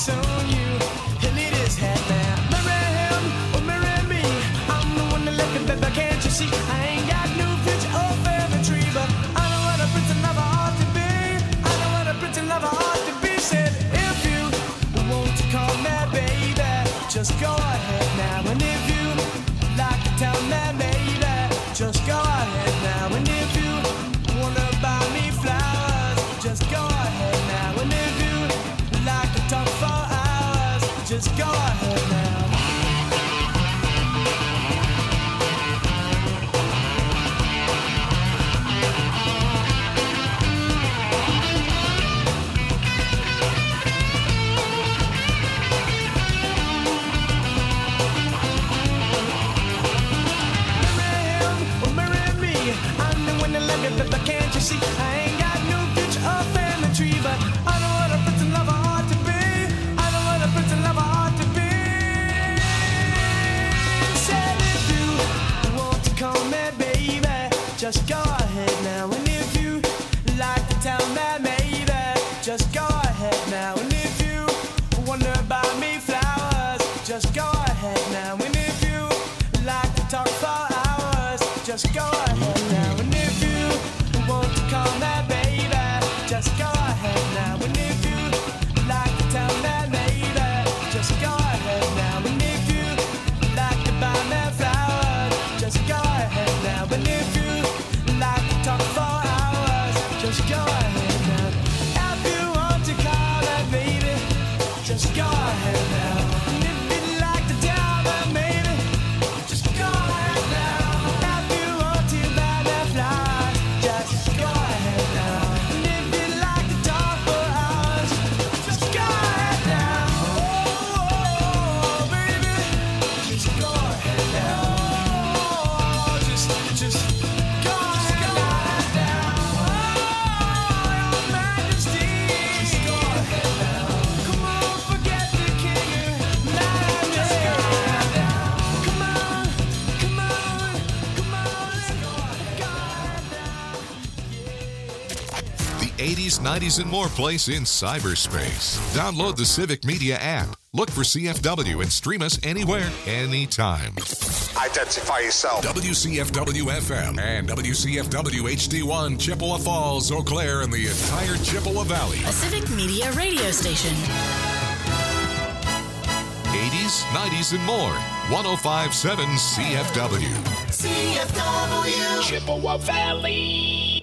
soon you. He'll eat his head now. Marry him or marry me. I'm the one that left him, baby, can't you see? I ain't got no future or family tree, but I know what a pretty lover ought to be. I know what a pretty lover ought to be. Said if you want to call me baby, just go ahead now. And if you like to tell me maybe, just go ahead now. And if you wanna buy me flowers, just go ahead now. And if you like to talk for hours, just go ahead now. But can't you see? I ain't got no future or family tree, but I know what a pretty lover ought to be. I know what a pretty lover ought to be. Said if you want to call me baby, just go ahead now. And if you like to tell me maybe, just go ahead now. And if you wonder buy me flowers, just go ahead now. And if you like to talk for hours, just go ahead now. And if you want to call me baby, just go ahead now. And if you like to tell me maybe, just go ahead now. And if you like to buy me flowers, just go ahead now. And if you like to talk for hours, just go ahead now. If you want to call me baby, just go ahead now. And if you like to tell me maybe, just go ahead now. If you want to buy me flowers, just go ahead now. And if you like to talk for hours, just go ahead now. Oh, baby, just go ahead now. Oh, just go ahead now. Oh, your Majesty, just go ahead now. Come on, forget the king. Just go ahead now. Come on, come on, come on, let's go ahead now. The 80s, 90s, and more place in cyberspace. Download the Civic Media app. Look for CFW and stream us anywhere, anytime. Identify yourself. WCFW FM and WCFW HD1, Chippewa Falls, Eau Claire, and the entire Chippewa Valley. A Civic Media radio station. 80s, 90s, and more. 1057 CFW. CFW. Chippewa Valley.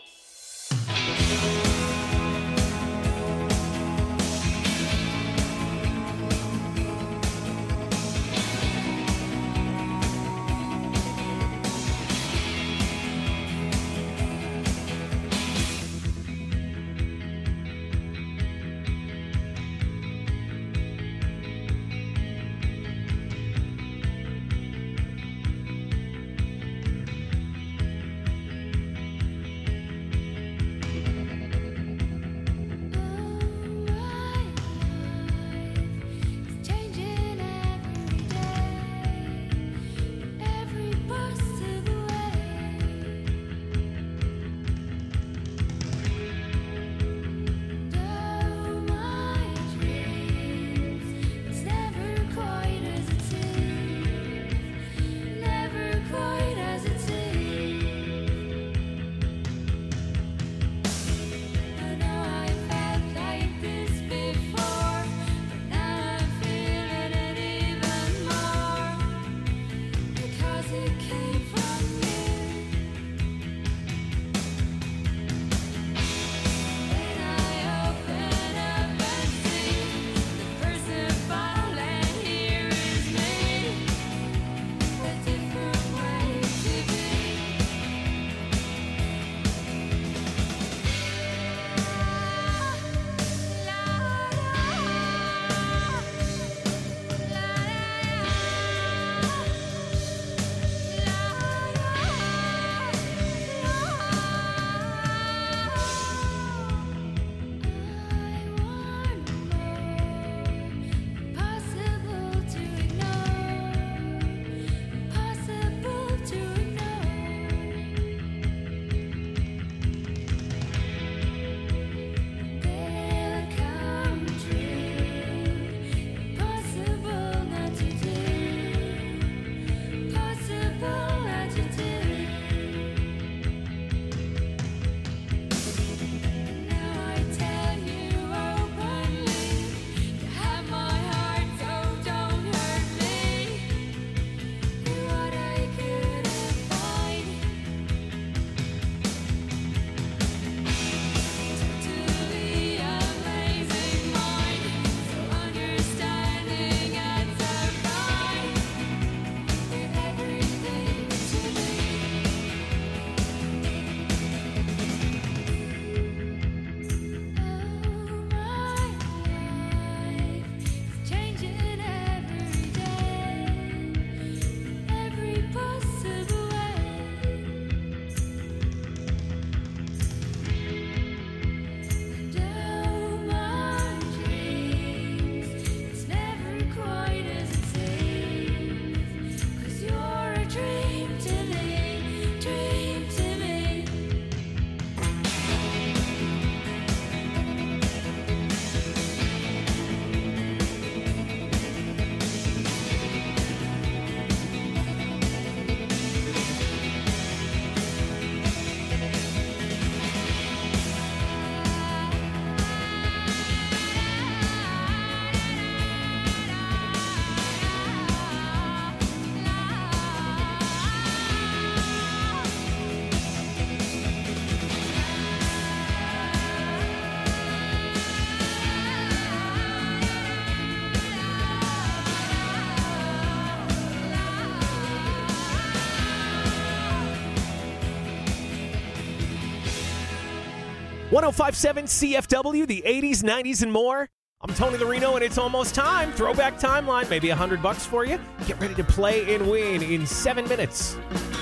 1057 CFW, the 80s, 90s, and more. I'm Tony Lorino, and it's almost time. Throwback timeline, maybe $100 for you. Get ready to play and win in 7 minutes.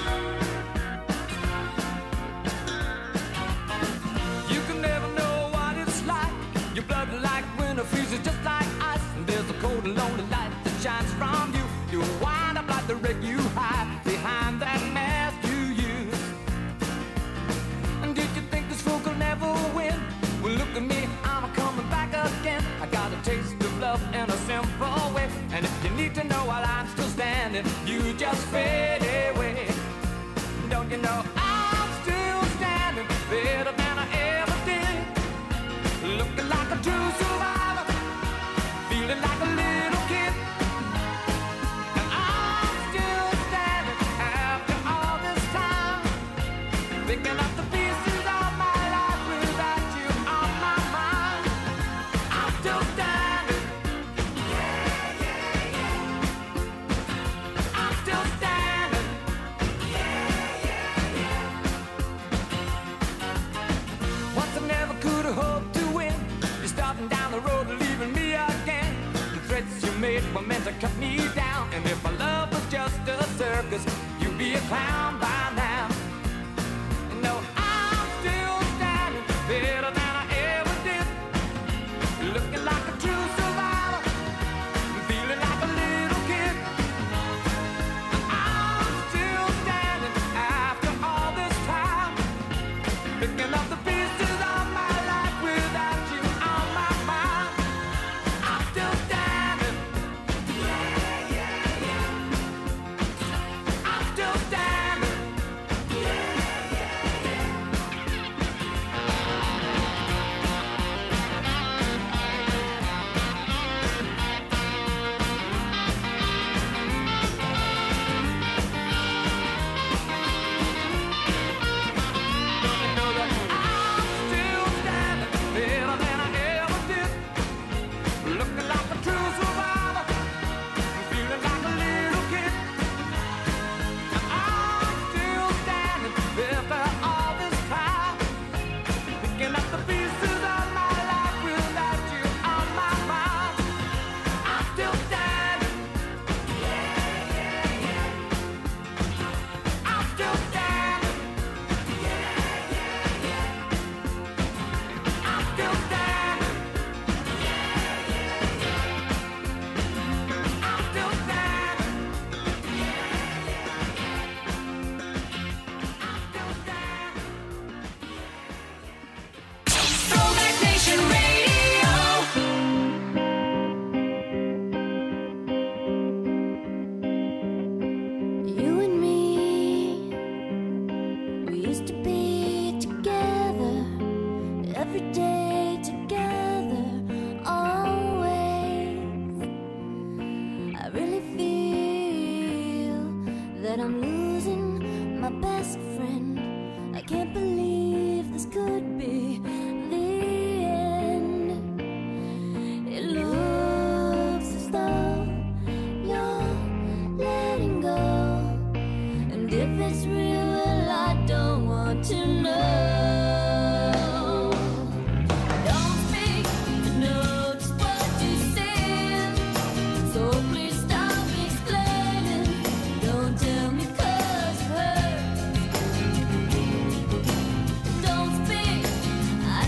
You can never know what it's like. Your blood like winter freezes just like ice. And there's a cold and lonely light that shines from you. You wind up like the wreck you hide behind that mask you use. And did you think this fool could never win? Well, look at me, I'm coming back again. I got a taste of love in a simple way. And if you need to know while I'm still standing, you just fade away. Don't you know I'm still standing better than I ever did? Looking like a true survivor, feeling like a little kid. And I'm still standing after all this time, picking up the pieces of my life without you on my mind. I'm still standing. I'm still standing. Once I never could have hoped to win. You're starting down the road, leaving me again. The threats you made were meant to cut me down. And if my love was just a circus, you'd be a clown by now. No, I'm still standing better than I ever did. Looking like a true survivor, feeling like a little kid. And I'm still standing after all this time, picking up the pieces of my life without you on my mind. I'm still standing. I'm still standing. Know that I'm still standing better than I ever did. Looking like a true survivor, feeling like a little kid. And I'm still standing after all this time, picking up the pieces of my life without you on my mind. I'm still standing. I'm still standing. I'm still standing. I'm still standing. Throwback Nation Radio. You and me, we used to be together, every day together, always. I really feel that I'm losing my best friend. I can't believe this could be the end. It looks as though you're letting go. And if it's real, well, I don't want to know. Don't speak to know just what you said. So please stop explaining. Don't tell me 'cause it hurts. Don't speak, I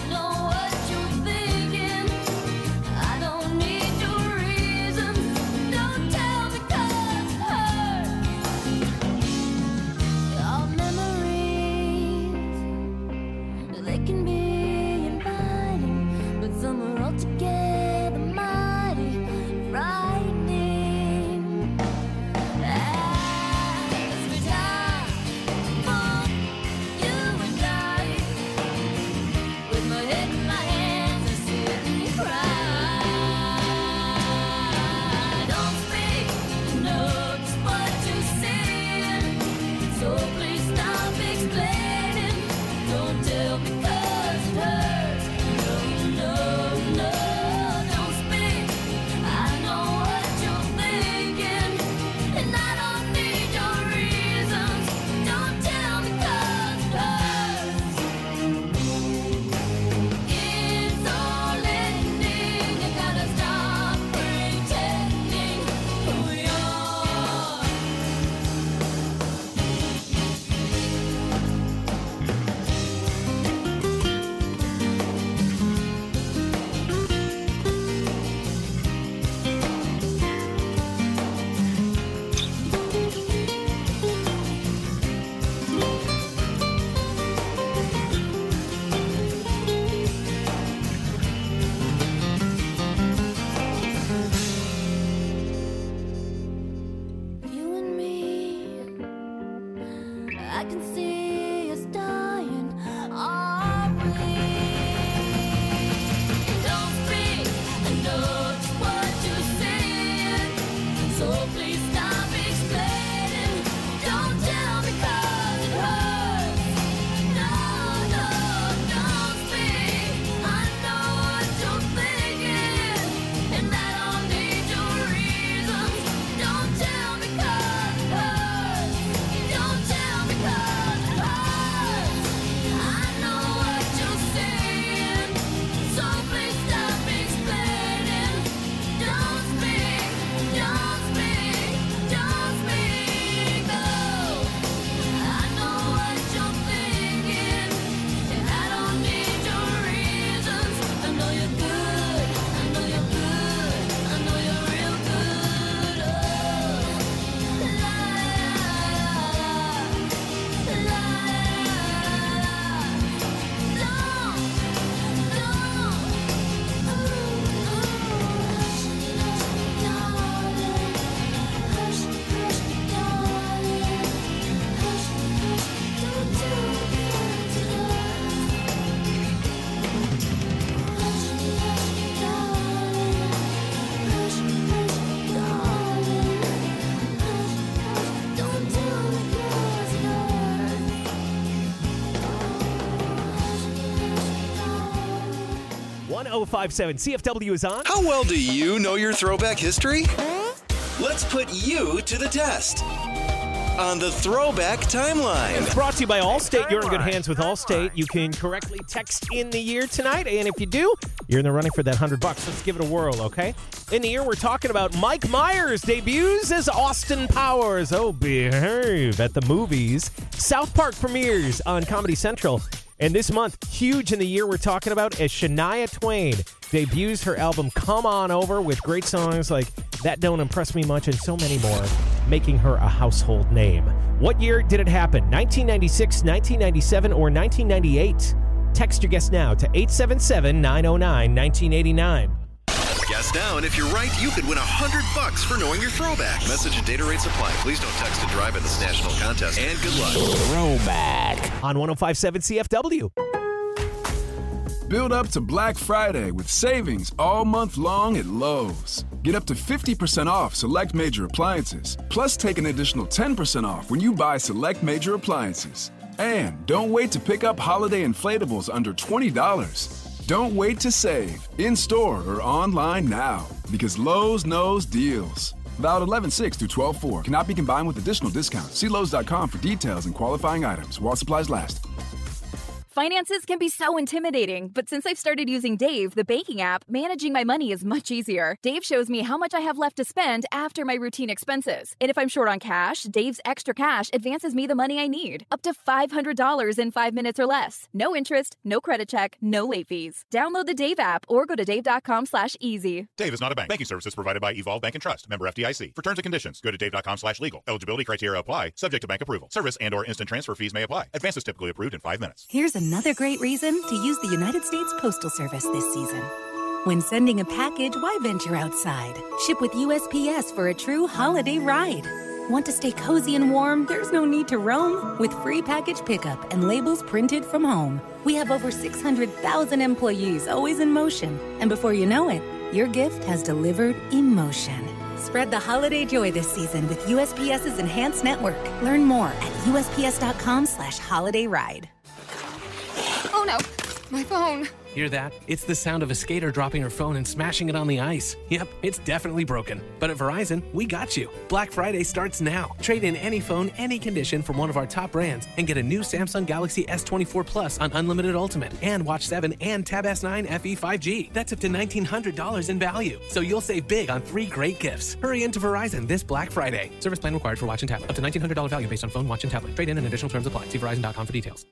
I can see us dying, are we? Don't speak, I know just what you're saying, so please stop explaining. Don't tell me 'cause it hurts. No, no, don't speak. I know what you're thinking, and I don't need your reasons. Don't tell me 'cause it hurts. Don't tell me 'cause it hurts. I know what you're saying, so please stop explaining. Don't speak, don't speak, don't speak. Oh, I know what you're thinking, and I don't need your reasons. I know you're good, I know you're good, I know you're real good. Oh, la la la la. Don't tell me 'cause it hurts. 1057 CFW is on. How well do you know your throwback history? Let's put you to the test on the Throwback Timeline. It's brought to you by Allstate. You're in good hands with Allstate. You can correctly text in the year tonight, and if you do, you're in the running for that $100. Let's give it a whirl, okay? In the year, we're talking about Mike Myers debuts as Austin Powers. Oh, behave at the movies. South Park premieres on Comedy Central. And this month, huge in the year we're talking about, as Shania Twain debuts her album Come On Over with great songs like That Don't Impress Me Much and so many more, making her a household name. What year did it happen? 1996, 1997, or 1998? Text your guess now to 877-909-1989. Guess now, and if you're right, you could win $100 for knowing your throwback. Message and data rates apply. Please don't text and drive in this national contest. And good luck. Throwback on 1057 CFW. Build up to Black Friday with savings all month long at Lowe's. Get up to 50% off select major appliances. Plus, take an additional 10% off when you buy select major appliances. And don't wait to pick up holiday inflatables under $20. Don't wait to save, in-store or online now, because Lowe's knows deals. Valid 11/6 through 12/4. Cannot be combined with additional discounts. See Lowe's.com for details and qualifying items while supplies last. Finances can be so intimidating, but since I've started using Dave, the banking app, managing my money is much easier. Dave shows me how much I have left to spend after my routine expenses. And if I'm short on cash, Dave's Extra Cash advances me the money I need, up to $500 in 5 minutes or less. No interest, no credit check, no late fees. Download the Dave app or go to dave.com/easy. Dave is not a bank. Banking services provided by Evolve Bank and Trust. Member FDIC. For terms and conditions, go to dave.com/legal. Eligibility criteria apply, subject to bank approval. Service and or instant transfer fees may apply. Advances typically approved in 5 minutes. Here's another great reason to use the United States Postal Service this season. When sending a package, why venture outside? Ship with USPS for a true holiday ride. Want to stay cozy and warm? There's no need to roam. With free package pickup and labels printed from home. We have over 600,000 employees always in motion. And before you know it, your gift has delivered emotion. Spread the holiday joy this season with USPS's Enhanced Network. Learn more at USPS.com/holidayride. Oh no, my phone. Hear that? It's the sound of a skater dropping her phone and smashing it on the ice. Yep, it's definitely broken. But at Verizon, we got you. Black Friday starts now. Trade in any phone, any condition from one of our top brands and get a new Samsung Galaxy S24 Plus on Unlimited Ultimate and Watch 7 and Tab S9 FE 5G. That's up to $1,900 in value. So you'll save big on 3 great gifts. Hurry into Verizon this Black Friday. Service plan required for watch and tablet. Up to $1,900 value based on phone, watch, and tablet. Trade in and additional terms apply. See Verizon.com for details.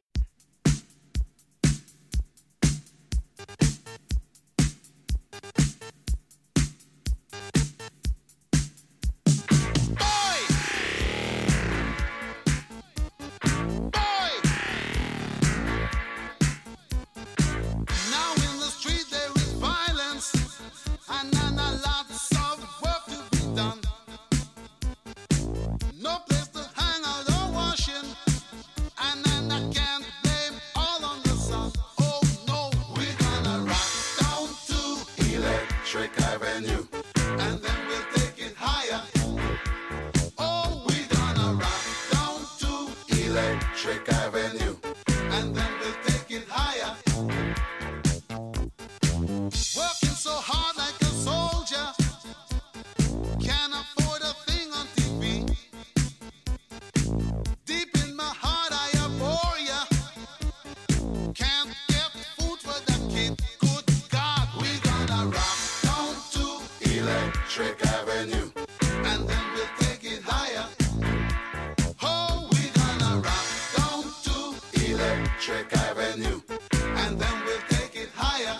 Electric Avenue. And then we'll take it higher. Oh, we're gonna rock down to Electric Avenue. And then we'll take it higher.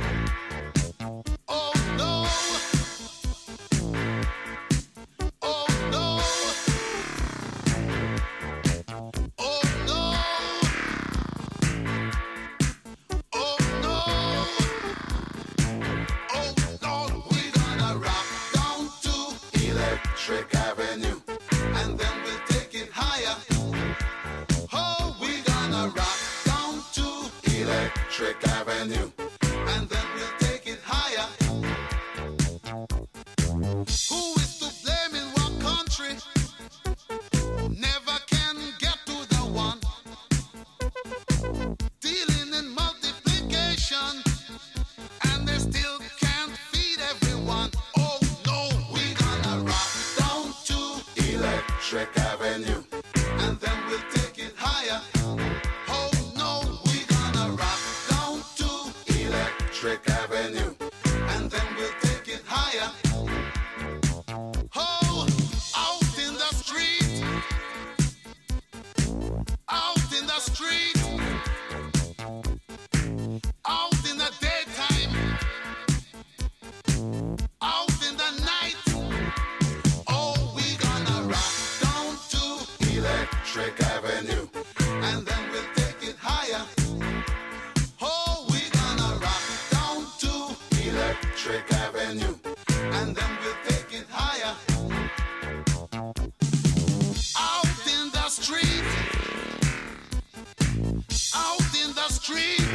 Oh no. Oh no. Oh no. Oh no. Oh no. We're gonna rock down to Electric Avenue. And then we'll take it higher. Oh, we're gonna rock down to Electric Avenue. And then we'll take it higher. Who is to blame in what country? Never can get to the one. Dealing in multiplication. And they still can't feed everyone. Oh no, we're gonna rock down to Electric Avenue. And then we'll take it higher. Oh no, we're gonna rock down to Electric Avenue. And then we'll take it higher. Oh, out in the street. Out in the street. Out in the daytime. Out in the night. Oh, we're gonna rock down to Electric Avenue. And then we'll take it higher. Oh, we're gonna rock down to Electric Avenue. And then we'll take it higher. Out in the street. Out in the street.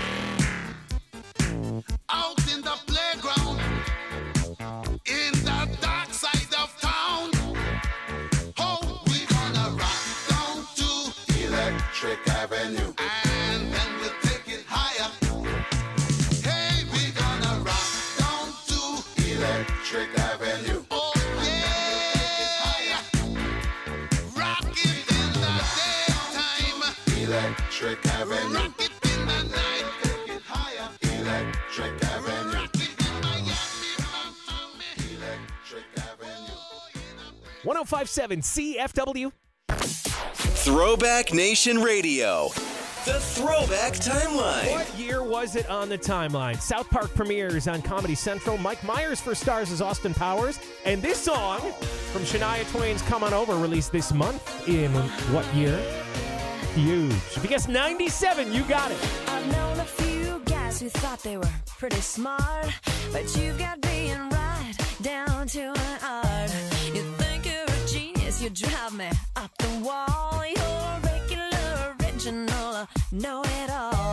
Out in the playground. In the dark side of town. Oh, we're gonna rock down to Electric Avenue. And then we'll take it higher. Hey, we're gonna rock down to Electric Avenue. Oh, yeah. Rock it in the daytime. Electric Avenue. Rock it in the night. Take it higher. Electric Avenue. Rock it in Miami. Electric Avenue. 1057 CFW. Throwback Nation Radio. The Throwback Timeline. What year was it on the timeline? South Park premieres on Comedy Central. Mike Myers first stars as Austin Powers. And this song from Shania Twain's Come On Over released this month in what year? Huge. If you guess 97, you got it. I've known a few guys who thought they were pretty smart, but you've got being right down to an art. You think you're a genius, you drive me up the wall. You're a regular, original, know-it-all.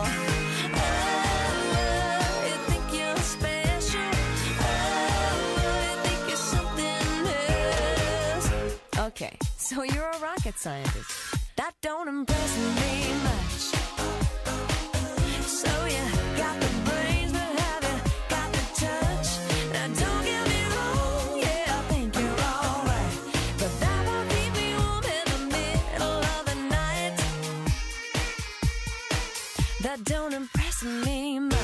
Oh, you think you're special. Oh, you think you're something else. Okay, so you're a rocket scientist. That don't impress me much. So you got the brains, but have you got the touch? Now don't get me wrong, yeah, I think you're alright, but that won't keep me warm in the middle of the night. That don't impress me much.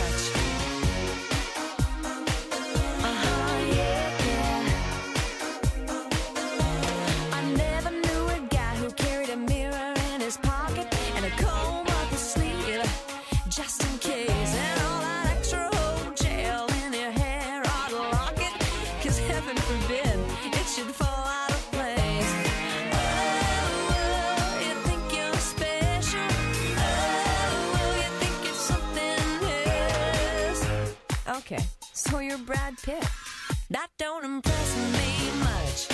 I never knew a guy who carried a mirror in his pocket and a comb up his sleeve, just in case. And all that extra old gel in your hair ought to lock it, 'cause heaven forbid it should fall out of place. Oh, you think you're special. Oh, you think you're something else. Okay, so you're Brad Pitt. That don't impress me much.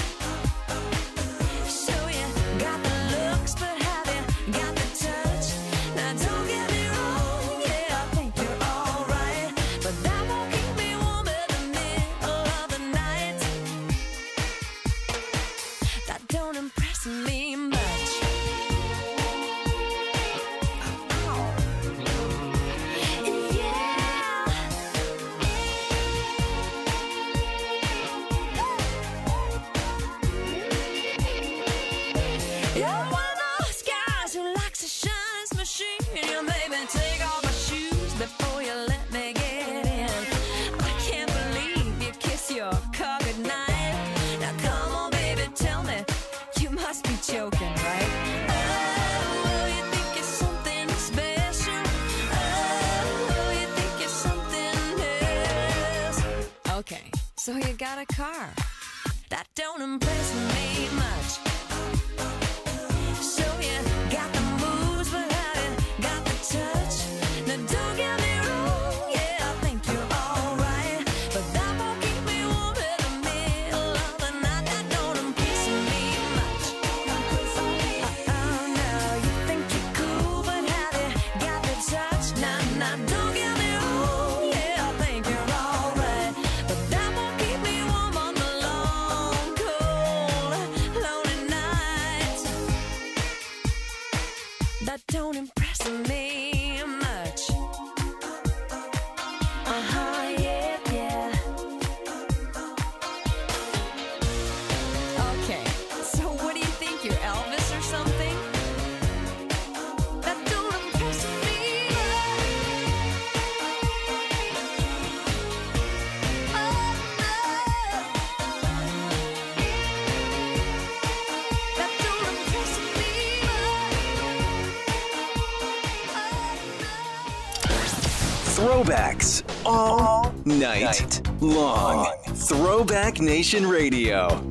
So you got the looks, but have you got the touch? Now don't get me wrong, yeah, I think you're alright, but that won't keep me warm in the middle of the night. That don't impress me much. Yeah. got a car. That don't impress me much. So you got the moves, but have you got the touch? Now don't get me wrong, yeah, I think you're alright, but that won't keep me warm in the middle of the night. That don't impress me much. Oh no, you think you're cool, but have you got the touch? Nah, don't get me wrong, yeah, I think you're alright, but that won't keep me warm on the long, cold, lonely nights. That don't impress me much. Yeah. Okay, so what do you think? You're Elvis or something? That don't impress me That don't impress me Throwbacks all night long. Throwback Nation Radio.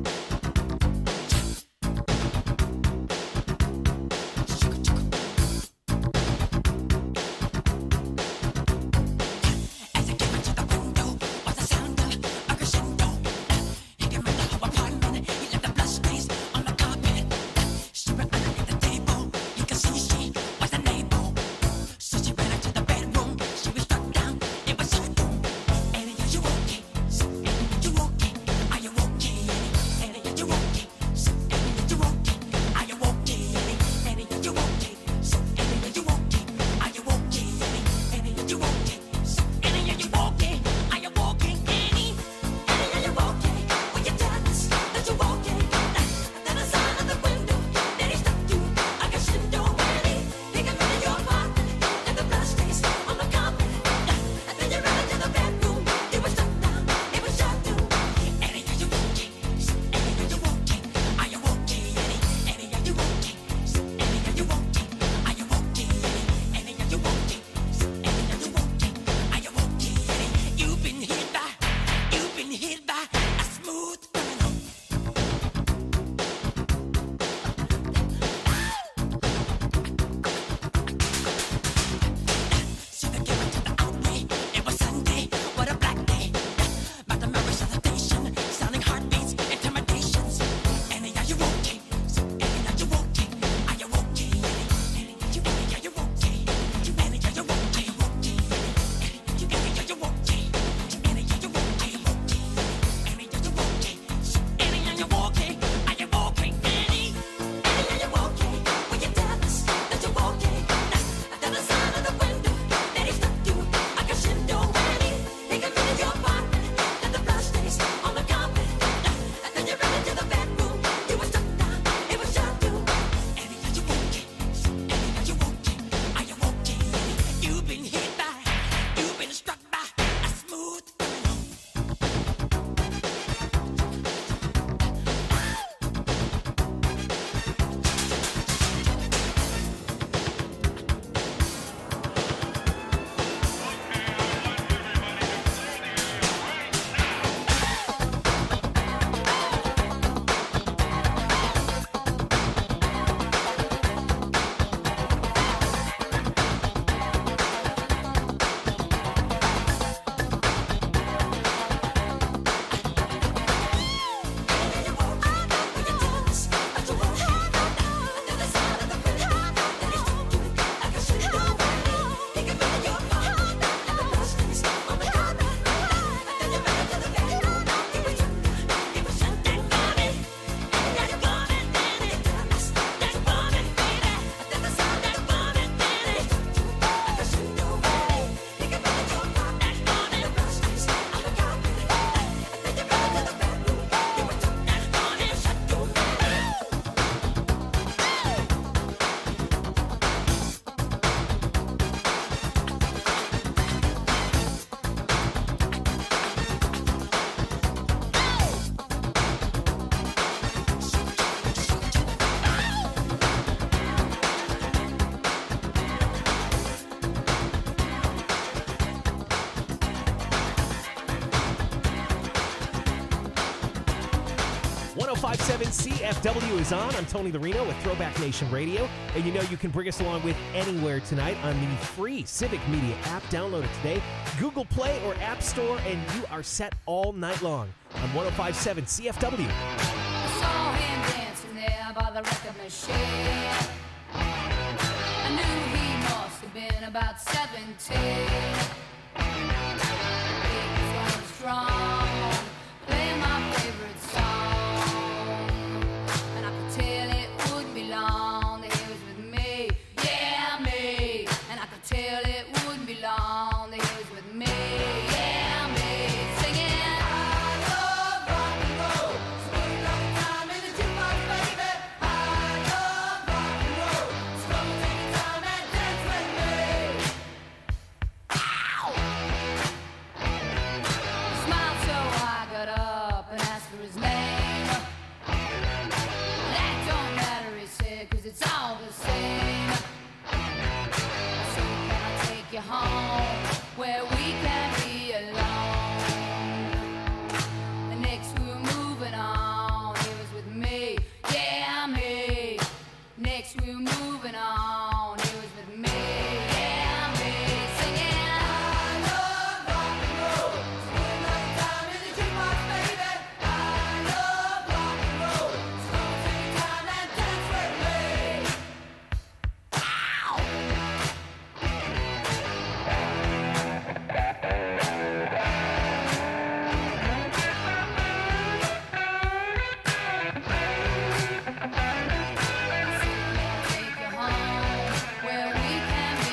Are you okay? 105.7 CFW is on. I'm Tony Larino with Throwback Nation Radio. And you know you can bring us along with anywhere tonight on the free Civic Media app. Download it today. Google Play or App Store, and you are set all night long on 105.7 CFW. I saw him dancing there by the record machine. I knew he must have been about 17. He was going strong, playing my favorite song. And I could tell it wouldn't be long that he was with me. Yeah, me. And I could tell it wouldn't be long that he was with me. Yeah, me. Singing, I love rock and roll. So put another time in the jukebox, baby. I love rock and roll. So come and take your time and dance with me. Ow! He smiled so I got up and asked for his name. That don't matter, he said, 'cause it's all the same. I said, can I take you home where we can be alone? And next we were moving on, he was with me, yeah, me. Next we were moving on, he was with me, yeah, me. Singing, I love rock and roll. So put another time in the jukebox, baby. I love rock and roll. So come and take your time and dance with me. Take you home where we can be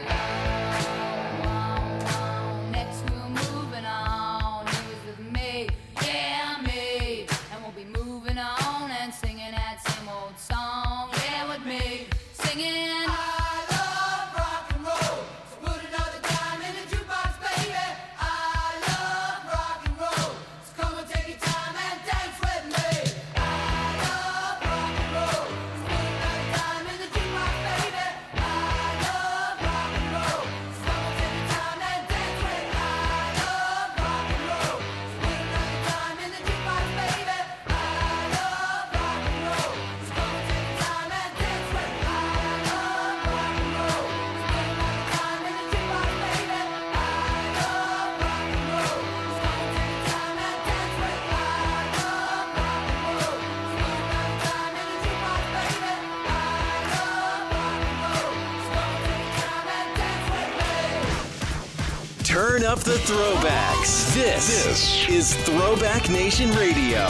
alone. Next we're moving on. He was with me, yeah, me. And we'll be moving on and singing that same old song, yeah, with me. Singing, I love rock and roll. So put another dime in the jukebox, baby. I love rock and roll. So come and take your time and dance with me. I love rock and roll. So put another dime in the jukebox, baby. I love rock and roll. So come and take your time and dance with me. I love rock and roll. So put another dime in the jukebox, baby. I love rock and roll. So come and take your time and dance with me. I love rock and roll. So put another dime in the jukebox, baby. I love rock and roll. So come and take your time and dance with me. I love rock and roll. So put another dime in the jukebox, baby. I love rock and roll. So come and take your time and dance with me. Turn up the throwbacks. This is Throwback Nation Radio.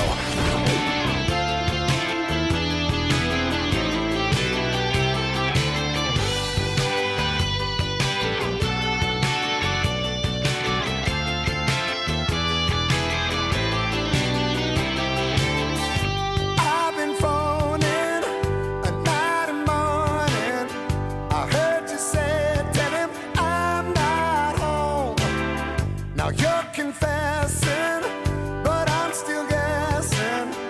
I've been phoning at night and morning. I heard you say, tell him I'm not home. Now you're confessing, but I'm still guessing.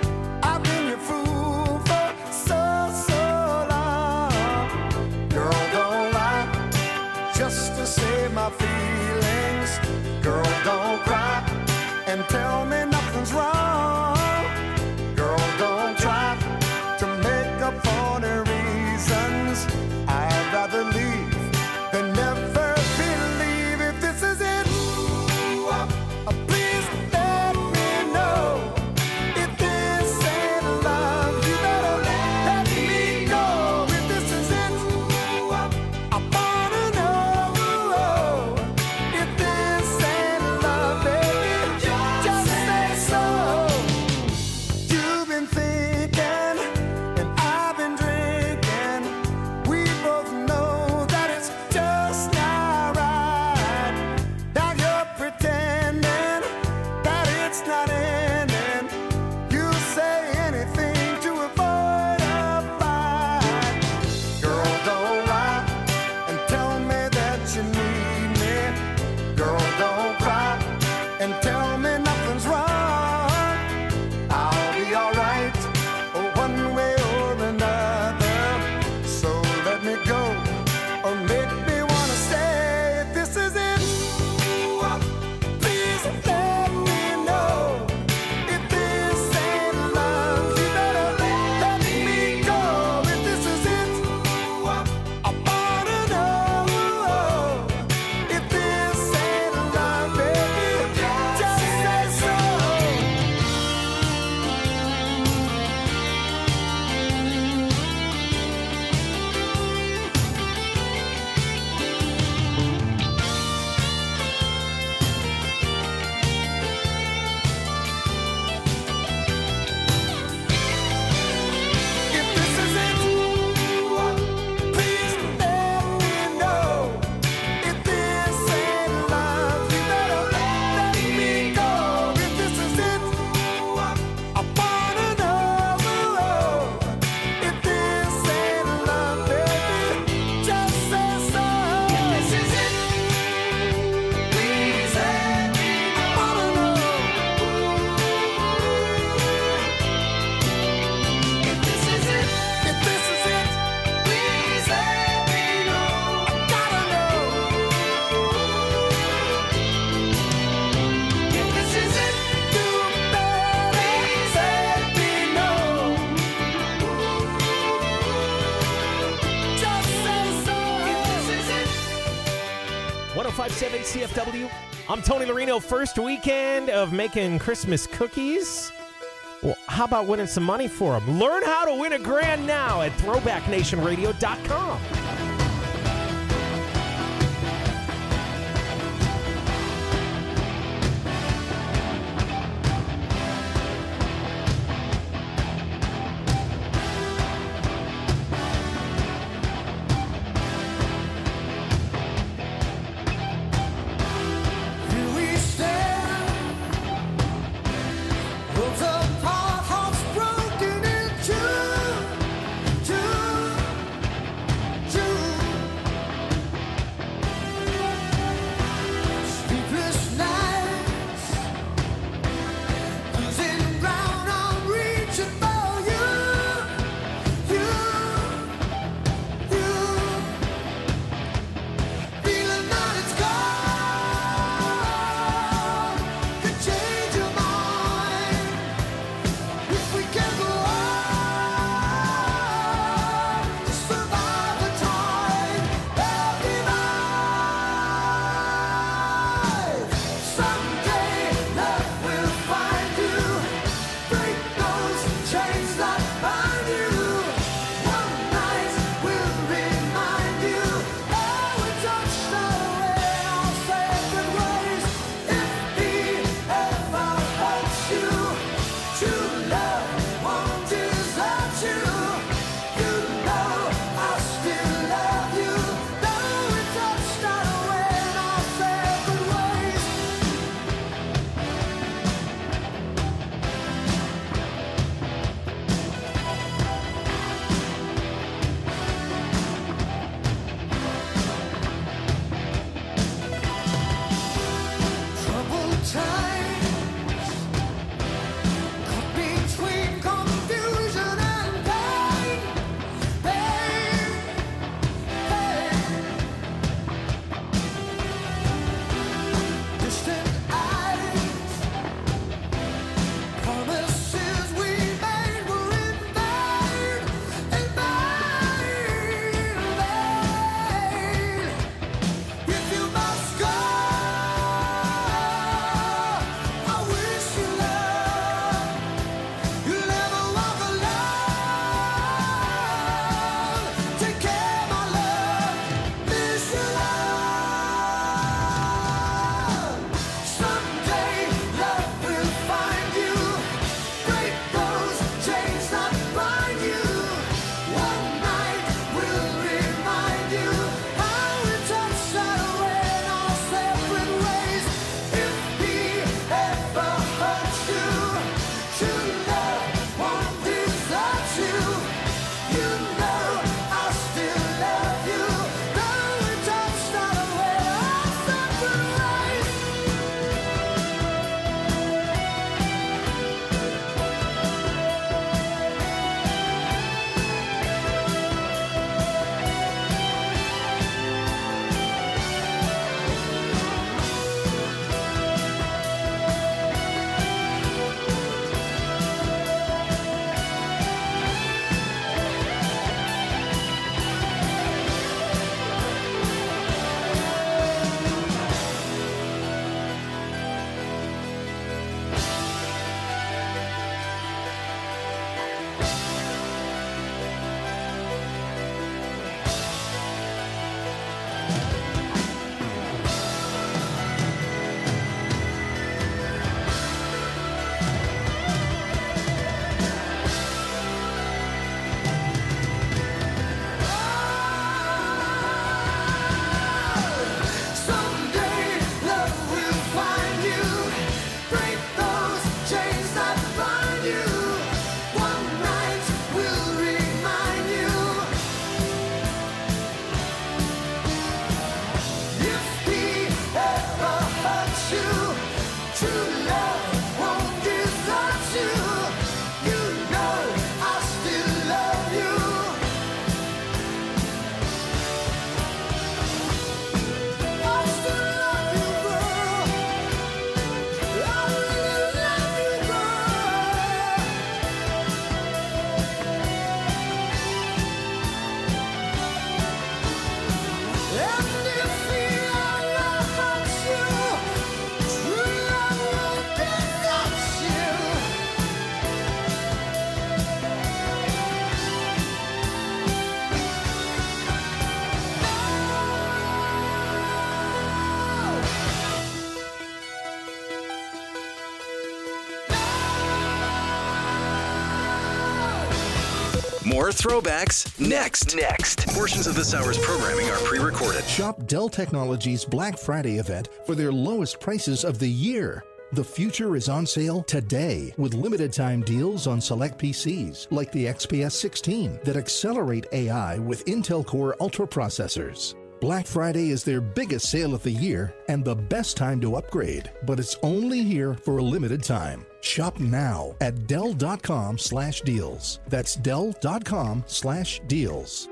1057 CFW. I'm Tony Marino. First weekend of making Christmas cookies. Well, how about winning some money for them? Learn how to win $1,000 now at throwbacknationradio.com. Here we stand, worlds apart, hearts broken in two. More throwbacks next. Portions of this hour's programming are pre-recorded. Shop Dell Technologies Black Friday event for their lowest prices of the year. The future is on sale today with limited time deals on select PCs like the XPS 16 that accelerate AI with Intel Core Ultra processors. Black Friday is their biggest sale of the year and the best time to upgrade, but it's only here for a limited time. Shop now at Dell.com/deals. That's Dell.com/deals.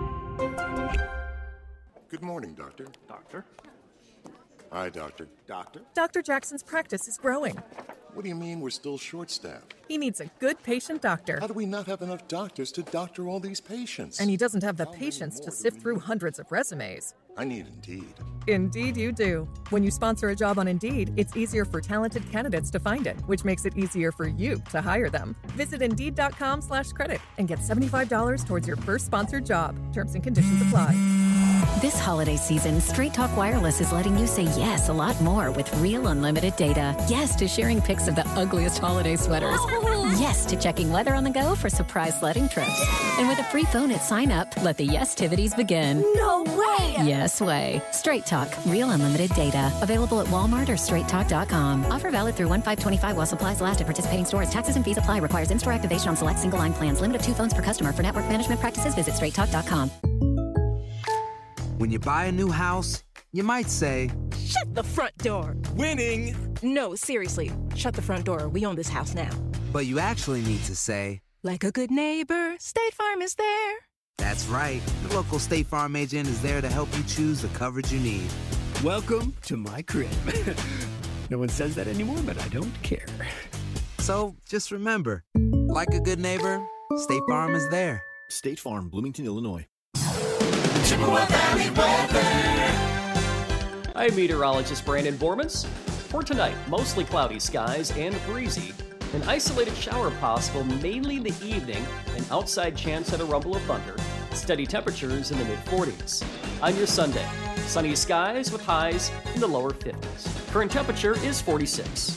Good morning, Doctor. Doctor? Hi, Doctor. Doctor? Dr. Jackson's practice is growing. What do you mean we're still short-staffed? He needs a good patient doctor. How do we not have enough doctors to doctor all these patients? And he doesn't have the patience to sift through hundreds of resumes. I need Indeed. Indeed you do. When you sponsor a job on Indeed, it's easier for talented candidates to find it, which makes it easier for you to hire them. Visit Indeed.com/credit and get $75 towards your first sponsored job. Terms and conditions apply. This holiday season, Straight Talk Wireless is letting you say yes a lot more with real unlimited data. Yes to sharing pics of the ugliest holiday sweaters. Yes to checking weather on the go for surprise sledding trips. And with a free phone at sign up, let the yes-tivities begin. No way! Yes way. Straight Talk, real unlimited data. Available at Walmart or straighttalk.com. Offer valid through 1/5/25 while supplies last at participating stores. Taxes and fees apply. Requires in-store activation on select single-line plans. Limit of 2 phones per customer. For network management practices, visit straighttalk.com. When you buy a new house, you might say, Shut the front door. winning. No, seriously. Shut the front door. We own this house now. But you actually need to say, Like a good neighbor, State Farm is there. that's right. The local State Farm agent is there to help you choose the coverage you need. Welcome to my crib. No one says that anymore, but I don't care. So just remember, like a good neighbor, State Farm is there. State Farm, Bloomington, Illinois. Chippewa Valley weather. I'm meteorologist Brandon Bormans. For tonight, mostly cloudy skies and breezy. An isolated shower possible mainly in the evening, an outside chance at a rumble of thunder. Steady temperatures in the mid-40s. On your Sunday, sunny skies with highs in the lower 50s. Current temperature is 46.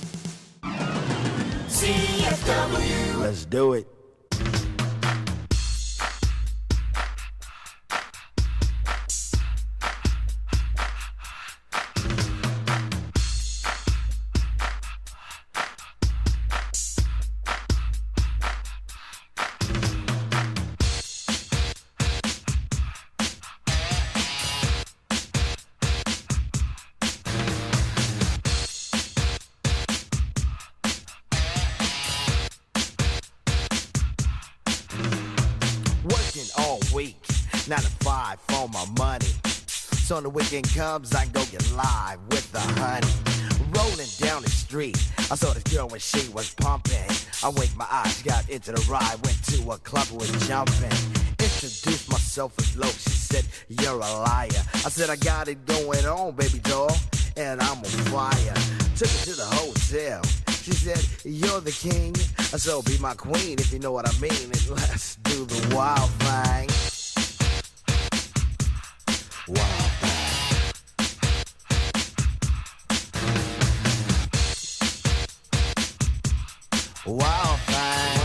CFW. Let's do it. All week, 9 to 5 for my money. So when the weekend comes, I go get live with the honey. Rolling down the street, I saw this girl when she was pumping. I winked my eyes, got into the ride, went to a club, was jumping. Introduced myself as low, she said, you're a liar. I said, I got it going on, baby doll, and I'm on fire. Took her to the hotel. She said, you're the king, so be my queen if you know what I mean. And let's do the wild thing. Wild thing. Wild thing.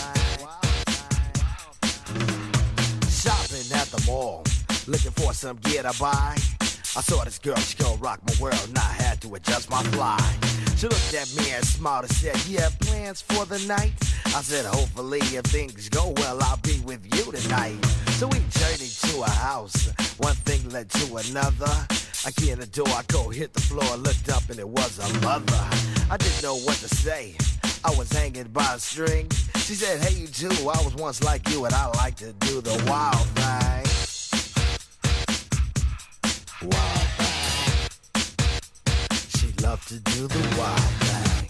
Shopping at the mall, looking for some gear to buy. I saw this girl, she gon' rock my world, and I had to adjust my fly. She looked at me and smiled and said, you have plans for the night? I said, hopefully if things go well, I'll be with you tonight. So we journeyed to a house, one thing led to another. I get in the door, I go hit the floor, looked up and it was a mother. I didn't know what to say, I was hanging by a string. She said, hey you too, I was once like you and I like to do the wild thing. Wild thing. Love to do the wild thing.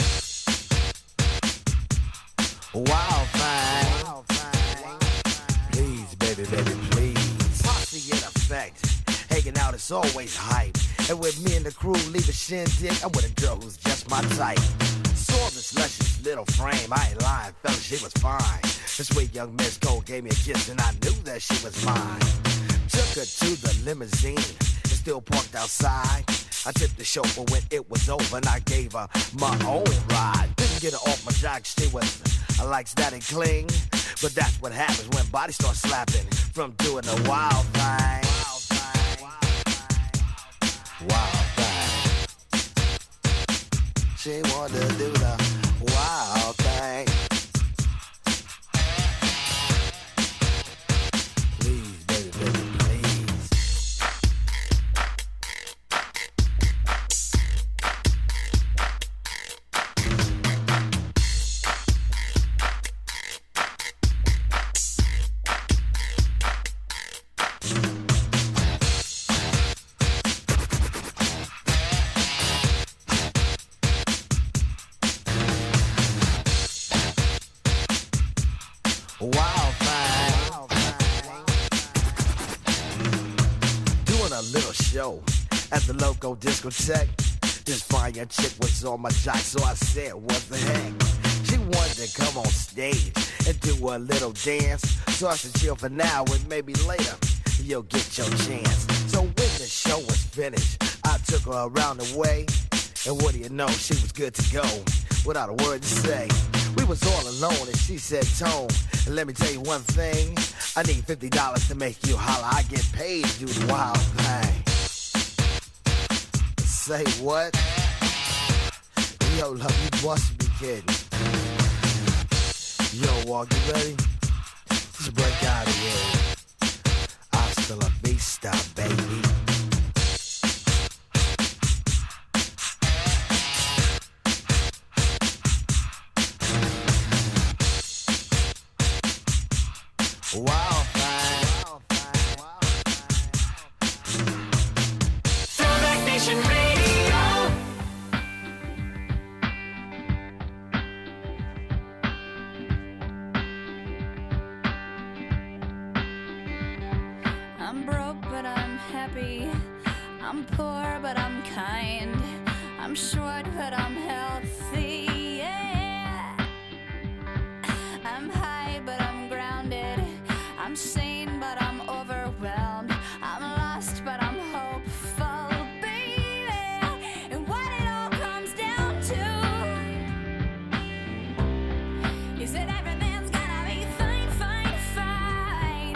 Wild thing. Please, baby, baby, please. Posse in effect. Hanging out is always hype. And with me and the crew leave a shindig, I'm with a girl who's just my type. Saw this luscious little frame. I ain't lying, fella, she was fine. This sweet young Miss Cole gave me a kiss and I knew that she was mine. Took her to the limousine. It's still parked outside. I tipped the chauffeur when it was over and I gave her my own ride. Didn't get her off my jock, she was I like static cling, but that's what happens when bodies start slapping from doing the wild thing. Wild thing. She wanted to do the wild thing. Please, baby, baby, please. Wild thing. Doing a little show at the local discotheque. This fine young chick was on my jock, so I said, what the heck? She wanted to come on stage and do a little dance. So I said, chill for now and maybe later you'll get your chance. So when the show was finished, I took her around the way. And what do you know, she was good to go without a word to say. We was all alone and she said, Tone, let me tell you one thing. I need $50 to make you holler. I get paid to do the wild thing. Say what? Yo, love, you must be kidding. Yo, Walk, you ready? Just break out of here. Hasta la vista, baby. Wild thing. Throwback Nation Radio. I'm broke, but I'm happy. I'm poor, but I'm kind. I'm short, but I'm healthy. Yeah. I'm high, but I'm grounded. I'm sane, but I'm overwhelmed. I'm lost, but I'm hopeful, baby. And what it all comes down to is that everything's gonna be fine, fine, fine.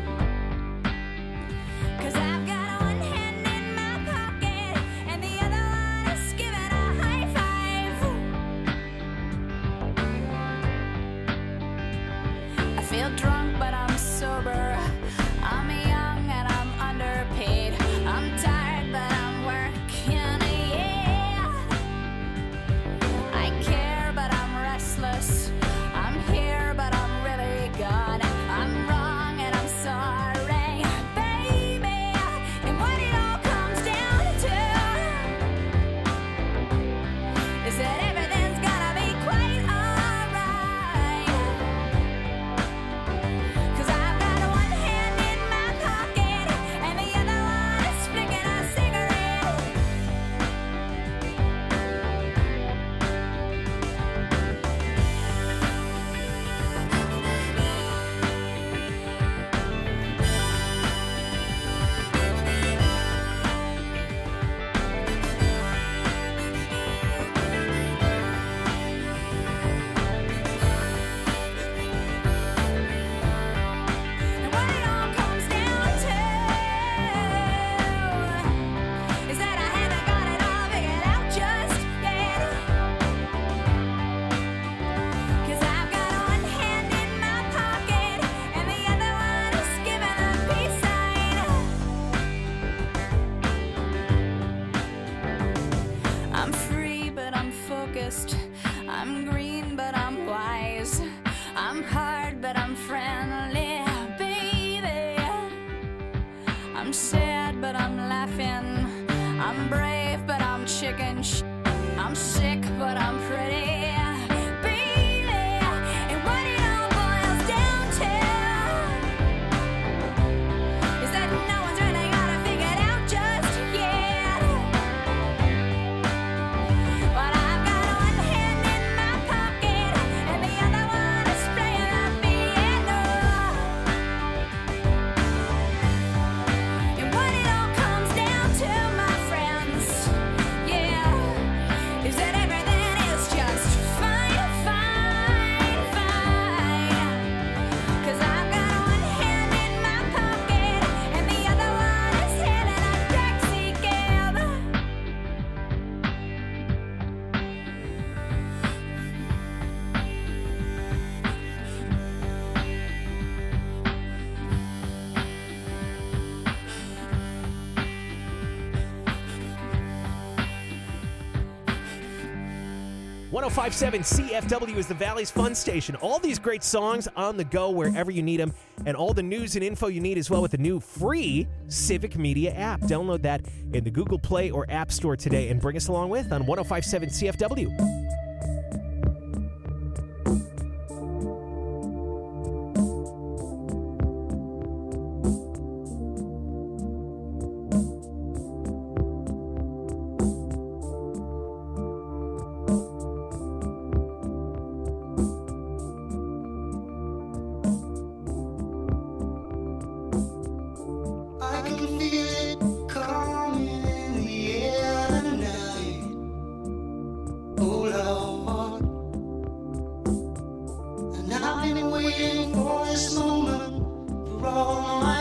'Cause I've got one hand in my pocket and the other one is giving a high five. I feel drunk, but I'm sober. I'm young and I'm underpaid. I'm tired, but I'm working, yeah. I care, but I'm restless. I'm here, but I'm really gone. I'm wrong and I'm sorry, baby. And what it all comes down to is that everything's gonna be quite alright. 'Cause I've got one hand in my pocket and the other one is flicking a cigarette. And what it all comes down to is that I haven't got it all figured out just yet. 'Cause I've got one hand in my pocket and the other one is giving a peace sign. I'm free, but I'm focused. I'm green, but I'm wise. I'm hard, but I'm friendly, baby. I'm sad, but I'm laughing. I'm brave, but I'm chicken. I'm sick, but I'm pretty, baby. And what it all boils down to is that no one's really got it figured out just yet. But I've got one hand in my pocket and the other one is playing the piano. And what it all comes down to, my friends, yeah, is that everything is 105.7 CFW is the Valley's fun station. All these great songs on the go wherever you need them, and all the news and info you need as well with the new free Civic Media app. Download that in the Google Play or App Store today and bring us along with on 105.7 CFW. I can feel it coming in the air tonight. Oh Lord, and I've been waiting for this moment for all my